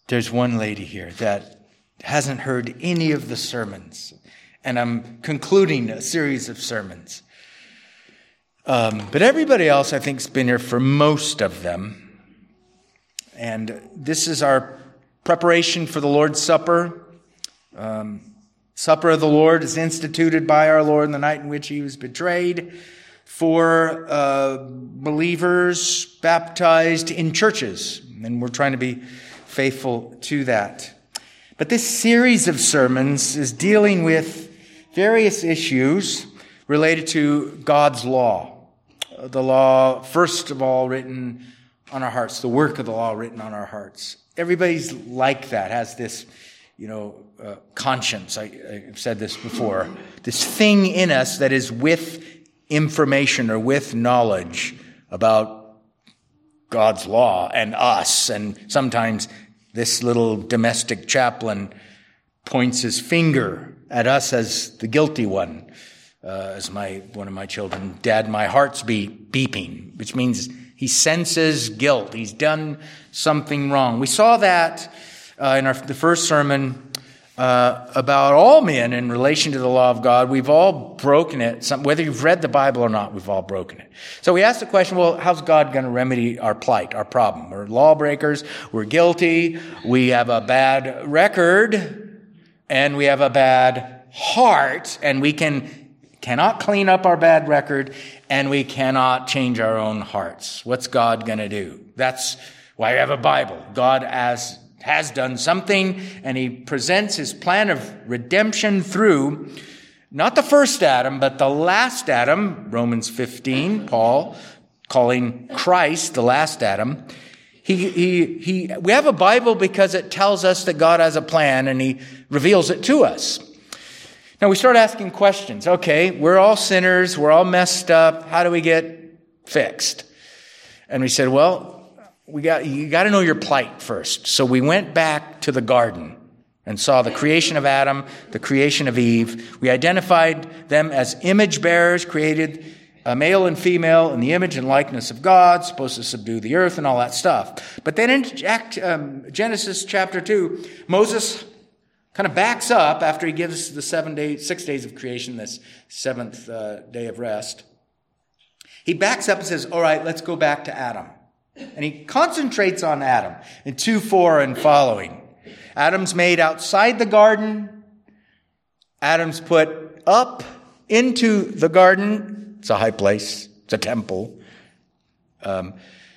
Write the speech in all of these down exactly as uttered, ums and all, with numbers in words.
there's one lady here that hasn't heard any of the sermons, and I'm concluding a series of sermons. Um, but everybody else, I think, has been here for most of them. And this is our preparation for the Lord's Supper. Um, Supper of the Lord is instituted by our Lord in the night in which he was betrayed for uh, believers baptized in churches. And we're trying to be faithful to that. But this series of sermons is dealing with various issues related to God's law. The law, first of all, written on our hearts, the work of the law written on our hearts. Everybody's like that, has this, you know, uh, conscience. I, I've said this before. This thing in us that is with information or with knowledge about God's law and us. And sometimes this little domestic chaplain points his finger at us as the guilty one. Uh, as my one of my children, Dad, my heart's beat, beeping, which means he senses guilt. He's done something wrong. We saw that uh, in our, the first sermon uh, about all men in relation to the law of God. We've all broken it. Some, whether you've read the Bible or not, we've all broken it. So we asked the question, well, how's God going to remedy our plight, our problem? We're lawbreakers. We're guilty. We have a bad record, and we have a bad heart, and we can cannot clean up our bad record, and we cannot change our own hearts. What's God going to do? That's why we have a Bible. God has, has done something, and he presents his plan of redemption through not the first Adam, but the last Adam. Romans fifteen, Paul calling Christ the last Adam. He, he, he, we have a Bible because it tells us that God has a plan, and he reveals it to us. Now we start asking questions. Okay, we're all sinners. We're all messed up. How do we get fixed? And we said, well, we got, you got to know your plight first. So we went back to the garden and saw the creation of Adam, the creation of Eve. We identified them as image bearers, created a male and female in the image and likeness of God, supposed to subdue the earth and all that stuff. But then in um, Genesis chapter two, Moses kind of backs up after he gives the seven days, six days of creation, this seventh uh, day of rest. He backs up and says, all right, let's go back to Adam. And he concentrates on Adam in two four and following. Adam's made outside the garden. Adam's put up into the garden. It's a high place. It's a temple. Um,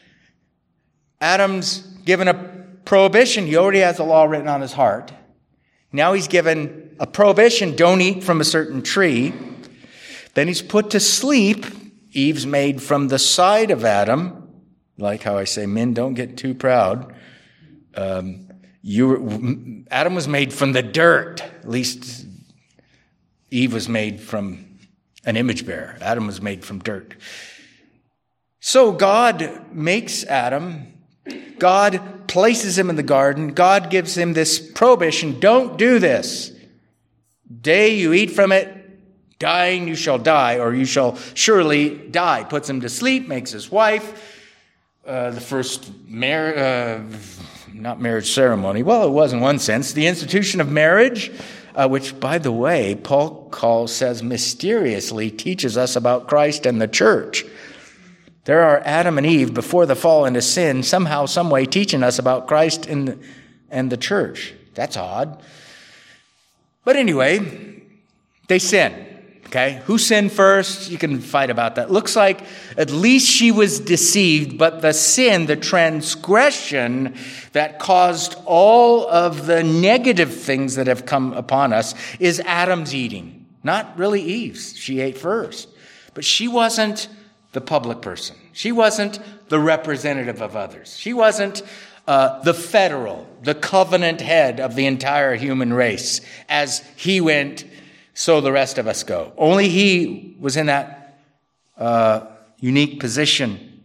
Adam's given a prohibition. He already has the law written on his heart. Now he's given a prohibition, don't eat from a certain tree. Then he's put to sleep. Eve's made from the side of Adam. Like how I say, men, don't get too proud. Um, you were, Adam was made from the dirt. At least Eve was made from an image bearer. Adam was made from dirt. So God makes Adam. God places him in the garden. God gives him this prohibition. Don't do this. Day you eat from it, dying you shall die, or you shall surely die. Puts him to sleep, makes his wife. Uh, the first mar- uh, not marriage ceremony. Well, it was in one sense. The institution of marriage, uh, which, by the way, Paul calls, says mysteriously teaches us about Christ and the church. There are Adam and Eve before the fall into sin, somehow, some way teaching us about Christ and the, and the church. That's odd. But anyway, they sin. Okay, who sinned first? You can fight about that. Looks like at least she was deceived, but the sin, the transgression that caused all of the negative things that have come upon us is Adam's eating, not really Eve's. She ate first, but she wasn't the public person. She wasn't the representative of others. She wasn't uh, the federal, the covenant head of the entire human race. As he went, so the rest of us go. Only he was in that uh, unique position.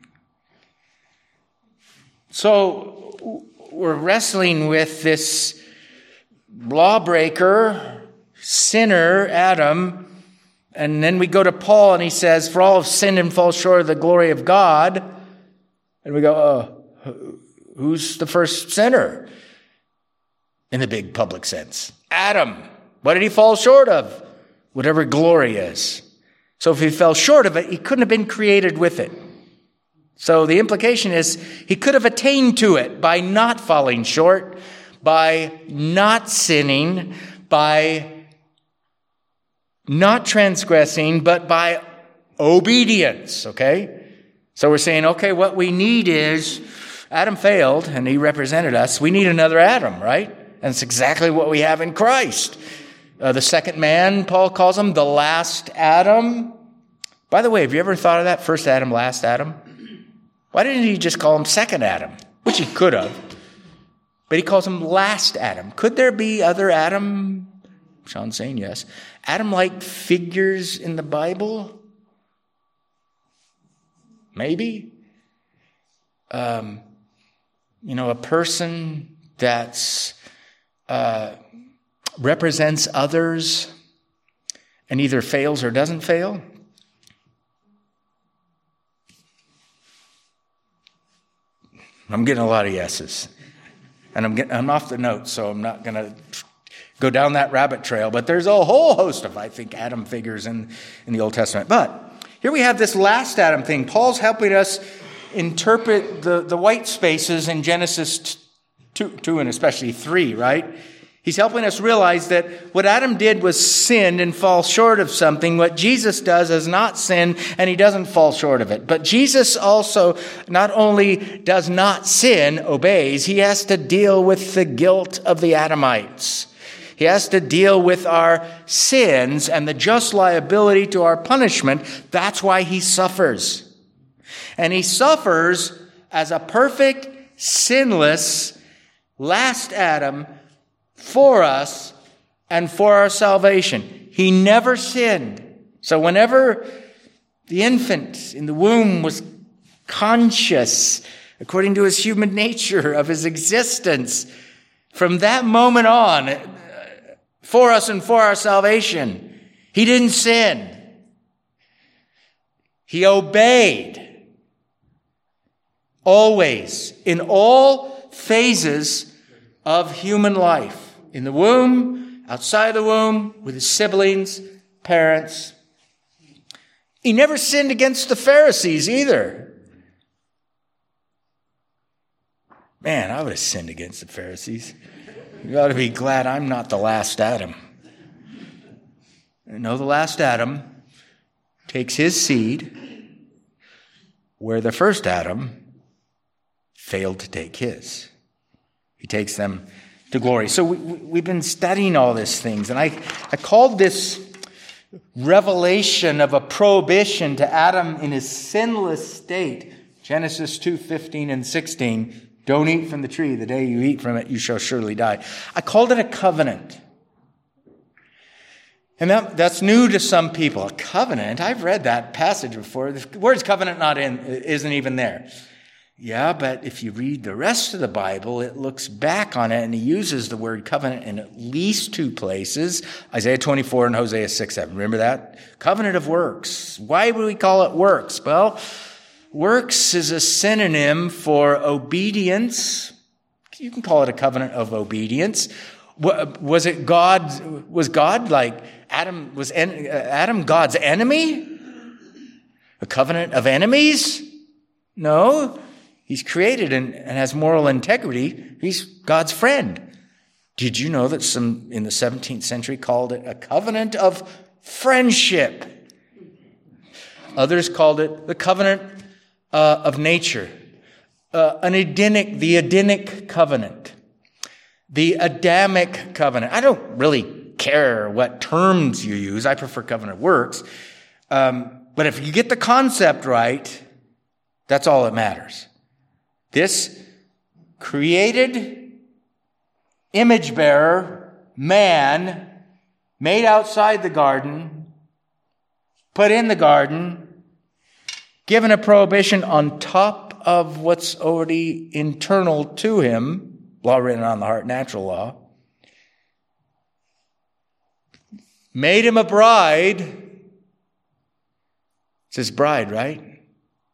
So we're wrestling with this lawbreaker, sinner, Adam. And then we go to Paul and he says, for all have sinned and fall short of the glory of God. And we go, oh, who's the first sinner? in the big public sense. Adam, what did he fall short of? Whatever glory is. So if he fell short of it, he couldn't have been created with it. So the implication is he could have attained to it by not falling short, by not sinning, by not transgressing, but by obedience, okay? So we're saying, okay, what we need is, Adam failed and he represented us. We need another Adam, right? And it's exactly what we have in Christ. Uh, the second man, Paul calls him the last Adam. By the way, have you ever thought of that? First Adam, last Adam? Why didn't he just call him second Adam? Which he could have. But he calls him last Adam. Could there be other Adam? Sean's saying yes. Adam-like figures in the Bible? Maybe. Um, you know, a person that's uh, represents others and either fails or doesn't fail. I'm getting a lot of yeses. And I'm getting, I'm off the notes, so I'm not going to go down that rabbit trail. But there's a whole host of, I think, Adam figures in, in the Old Testament. But here we have this last Adam thing. Paul's helping us interpret the, the white spaces in Genesis two, two and especially three, right? He's helping us realize that what Adam did was sin and fall short of something. What Jesus does is not sin, and he doesn't fall short of it. But Jesus also not only does not sin, obeys, he has to deal with the guilt of the Adamites. He has to deal with our sins and the just liability to our punishment. That's why he suffers. And he suffers as a perfect, sinless, last Adam for us and for our salvation. He never sinned. So whenever the infant in the womb was conscious, according to his human nature of his existence, from that moment on, for us and for our salvation, he didn't sin. He obeyed. Always, in all phases of human life. In the womb, outside the womb, with his siblings, parents. He never sinned against the Pharisees either. Man, I would have sinned against the Pharisees. You ought to be glad I'm not the last Adam. No, the last Adam takes his seed where the first Adam failed to take his. He takes them to glory. So we, we've been studying all these things, and I, I called this revelation of a prohibition to Adam in his sinless state, Genesis two, fifteen and sixteen, don't eat from the tree. The day you eat from it, you shall surely die. I called it a covenant. And that, that's new to some people. A covenant? I've read that passage before. The word covenant not in, isn't even there. Yeah, but if you read the rest of the Bible, it looks back on it, and he uses the word covenant in at least two places, Isaiah twenty-four and Hosea six seven. Remember that? Covenant of works. Why would we call it works? Well, works is a synonym for obedience. You can call it a covenant of obedience. Was it God? Was God like Adam? Was Adam God's enemy? A covenant of enemies? No. He's created and, and has moral integrity. He's God's friend. Did you know that some in the seventeenth century called it a covenant of friendship? Others called it the covenant uh, of nature. Uh, an Edenic, the Edenic covenant. The Adamic covenant. I don't really care what terms you use. I prefer covenant works. Um, but if you get the concept right, that's all that matters. This created image bearer, man, made outside the garden, put in the garden, given a prohibition on top of what's already internal to him, law written on the heart, natural law, made him a bride. It says bride, right?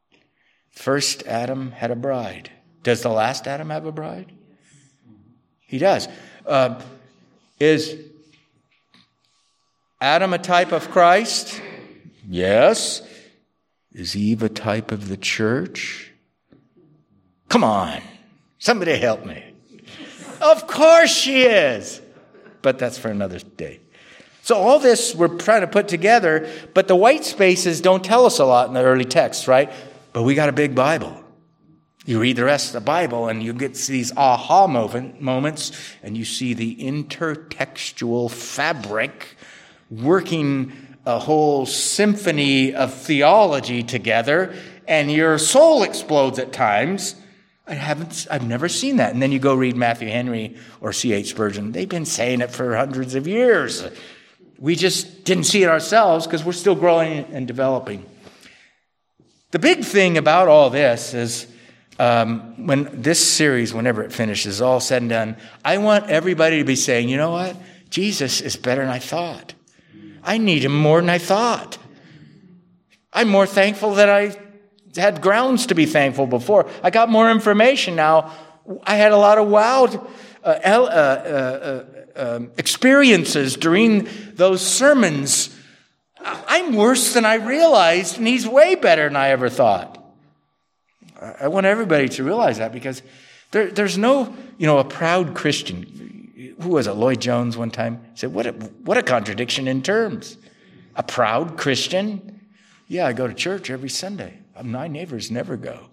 First Adam had a bride. Does the last Adam have a bride? He does. Uh, is Adam a type of Christ? Yes. Is Eve a type of the church? Come on. Somebody help me. Of course she is. But that's for another day. So all this we're trying to put together, but the white spaces don't tell us a lot in the early texts, right? But we got a big Bible. You read the rest of the Bible and you get these aha moment, moments, and you see the intertextual fabric working a whole symphony of theology together, and your soul explodes at times. I haven't, I've never seen that. And then you go read Matthew Henry or C H Spurgeon. They've been saying it for hundreds of years. We just didn't see it ourselves because we're still growing and developing. The big thing about all this is um, when this series, whenever it finishes, all said and done, I want everybody to be saying, you know what? Jesus is better than I thought. I need him more than I thought. I'm more thankful that I had grounds to be thankful before. I got more information now. I had a lot of wow uh, uh, uh, uh, um, experiences during those sermons. I'm worse than I realized, and he's way better than I ever thought. I want everybody to realize that, because there, there's no, you know, a proud Christian. Who was it? Lloyd Jones one time said, what a, what a contradiction in terms. A proud Christian? Yeah, I go to church every Sunday. My neighbors never go.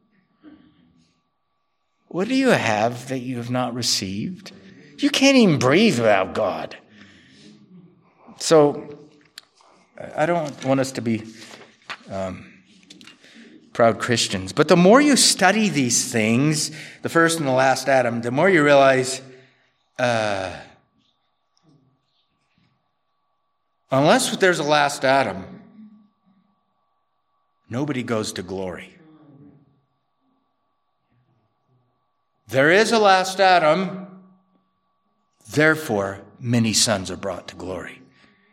What do you have that you have not received? You can't even breathe without God. So I don't want us to be um, proud Christians. But the more you study these things, the first and the last Adam, the more you realize, uh, unless there's a last Adam, nobody goes to glory. There is a last Adam, therefore many sons are brought to glory.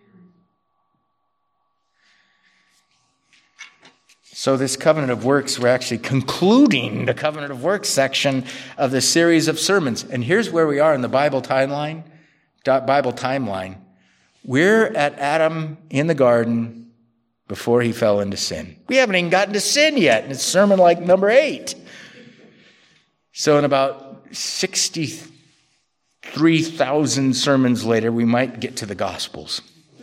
So this covenant of works, we're actually concluding the covenant of works section of the series of sermons. And here's where we are in the Bible timeline. Bible timeline. We're at Adam in the garden before he fell into sin. We haven't even gotten to sin yet, and it's sermon like number eight. So in about sixty-three thousand sermons later, we might get to the Gospels.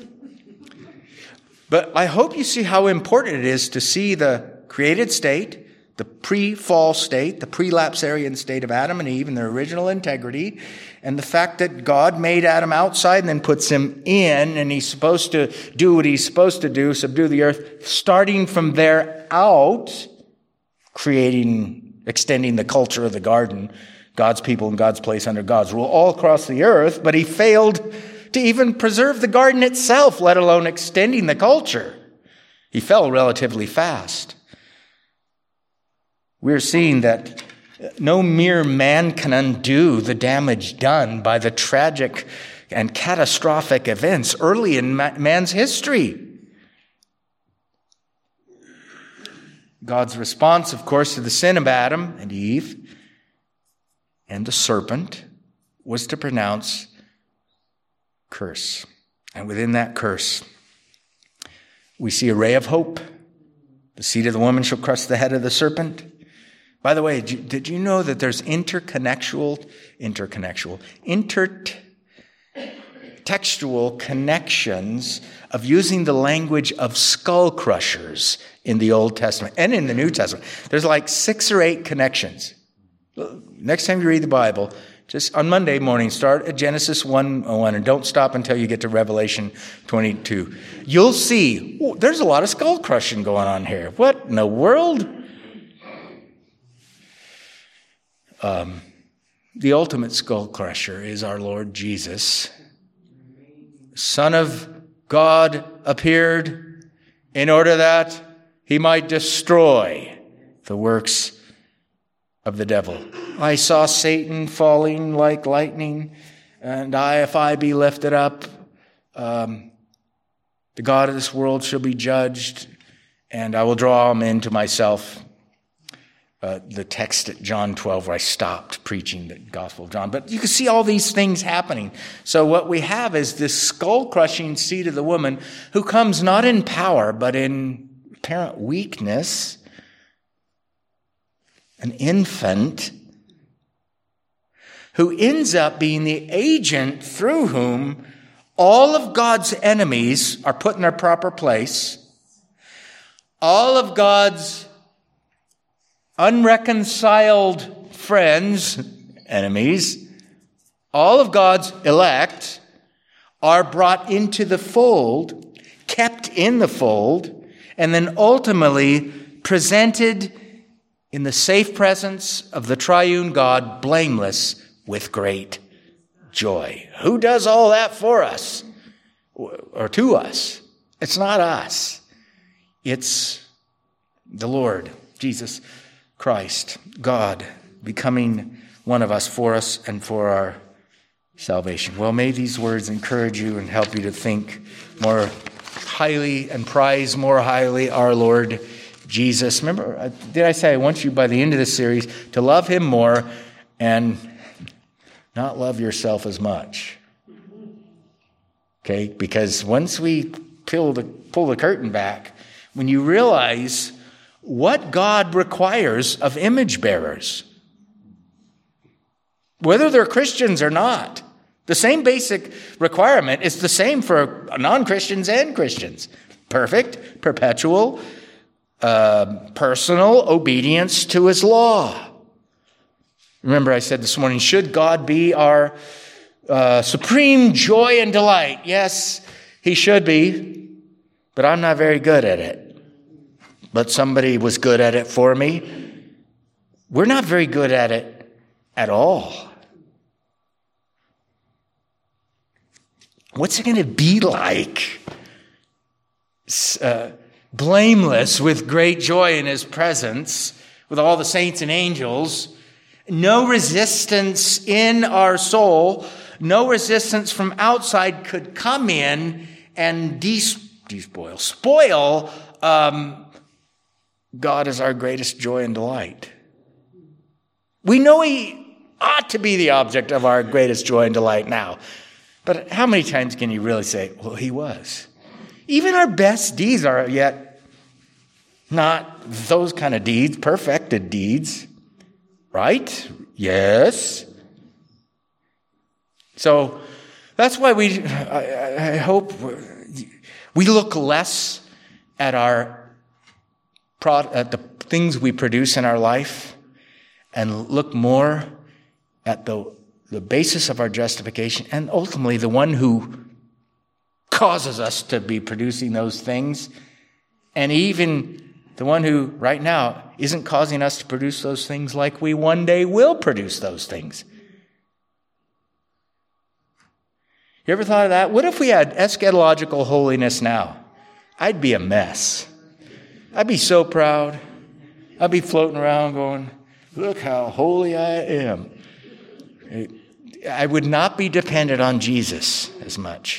But I hope you see how important it is to see the created state, the pre-fall state, the pre-lapsarian state of Adam and Eve and their original integrity, and the fact that God made Adam outside and then puts him in, and he's supposed to do what he's supposed to do, subdue the earth, starting from there out, creating, extending the culture of the garden, God's people and God's place under God's rule all across the earth, but he failed to even preserve the garden itself, let alone extending the culture. He fell relatively fast. We're seeing that no mere man can undo the damage done by the tragic and catastrophic events early in man's history. God's response, of course, to the sin of Adam and Eve and the serpent was to pronounce curse. And within that curse, we see a ray of hope. The seed of the woman shall crush the head of the serpent. By the way, did you know that there's interconnectual, interconnectual, intertextual connections of using the language of skull crushers in the Old Testament and in the New Testament? There's like six or eight connections. Next time you read the Bible, just on Monday morning, start at Genesis one oh one and don't stop until you get to Revelation twenty-two. You'll see, oh, there's a lot of skull crushing going on here. What in the world? Um, the ultimate skull crusher is our Lord Jesus. Son of God appeared in order that he might destroy the works of the devil. I saw Satan falling like lightning, and I, if I be lifted up, um, the God of this world shall be judged, and I will draw him into myself. uh, the text at John twelve where I stopped preaching the Gospel of John. But you can see all these things happening. So what we have is this skull-crushing seed of the woman who comes not in power, but in apparent weakness, an infant, who ends up being the agent through whom all of God's enemies are put in their proper place. All of God's unreconciled friends, enemies, all of God's elect are brought into the fold, kept in the fold, and then ultimately presented in the safe presence of the triune God, blameless with great joy. Who does all that for us? Or to us? It's not us. It's the Lord, Jesus Christ, God, becoming one of us for us and for our salvation. Well, may these words encourage you and help you to think more highly and prize more highly our Lord Jesus. Remember, did I say I want you by the end of this series to love him more and not love yourself as much? Okay, because once we pull the, pull the curtain back, when you realize what God requires of image bearers, whether they're Christians or not, the same basic requirement is the same for non-Christians and Christians. Perfect, perpetual, uh, personal obedience to his law. Remember I said this morning, should God be our uh, supreme joy and delight? Yes, he should be, but I'm not very good at it. But somebody was good at it for me. We're not very good at it at all. What's it going to be like? Uh, blameless with great joy in his presence, with all the saints and angels. No resistance in our soul. No resistance from outside could come in and des- despoil, spoil um, God is our greatest joy and delight. We know he ought to be the object of our greatest joy and delight now. But how many times can you really say, well, he was? Even our best deeds are yet not those kind of deeds, perfected deeds. Right? Yes. So that's why we, I, I hope we look less at our at the things we produce in our life and look more at the, the basis of our justification and ultimately the one who causes us to be producing those things, and even the one who right now isn't causing us to produce those things like we one day will produce those things. You ever thought of that? What if we had eschatological holiness now? I'd be a mess. I'd be so proud. I'd be floating around going, look how holy I am. I would not be dependent on Jesus as much.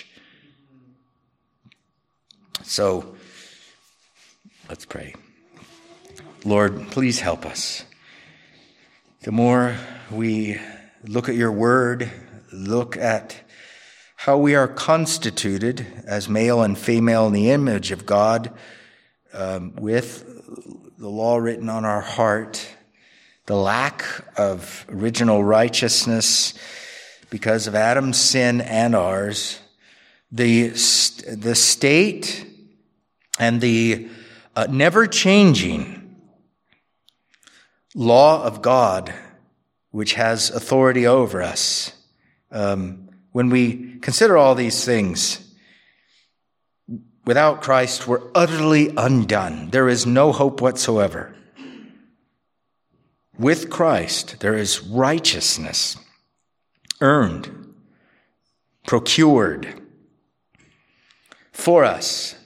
So, let's pray. Lord, please help us. The more we look at your word, look at how we are constituted as male and female in the image of God, Um, with the law written on our heart, the lack of original righteousness because of Adam's sin and ours, the, the state and the uh, never-changing law of God, which has authority over us. Um, when we consider all these things, without Christ, we're utterly undone. There is no hope whatsoever. With Christ, there is righteousness earned, procured for us,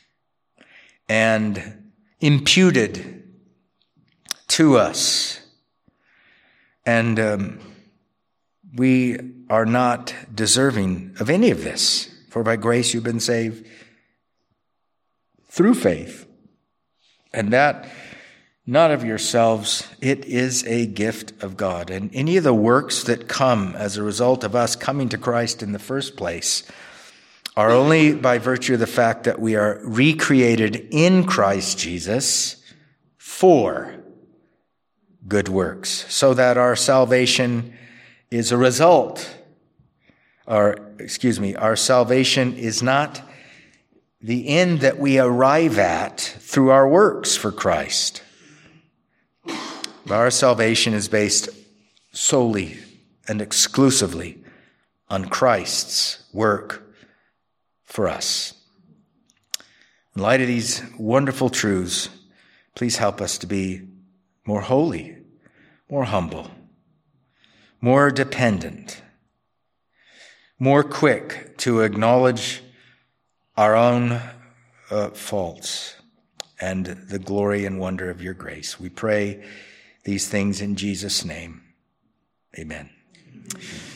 and imputed to us. And um, we are not deserving of any of this, for by grace you've been saved through faith. And that not of yourselves. It is a gift of God. And any of the works that come as a result of us coming to Christ in the first place are only by virtue of the fact that we are recreated in Christ Jesus for good works, so that our salvation is a result, or excuse me, our salvation is not the end that we arrive at through our works for Christ. But our salvation is based solely and exclusively on Christ's work for us. In light of these wonderful truths, please help us to be more holy, more humble, more dependent, more quick to acknowledge our own uh, faults and the glory and wonder of your grace. We pray these things in Jesus' name. Amen.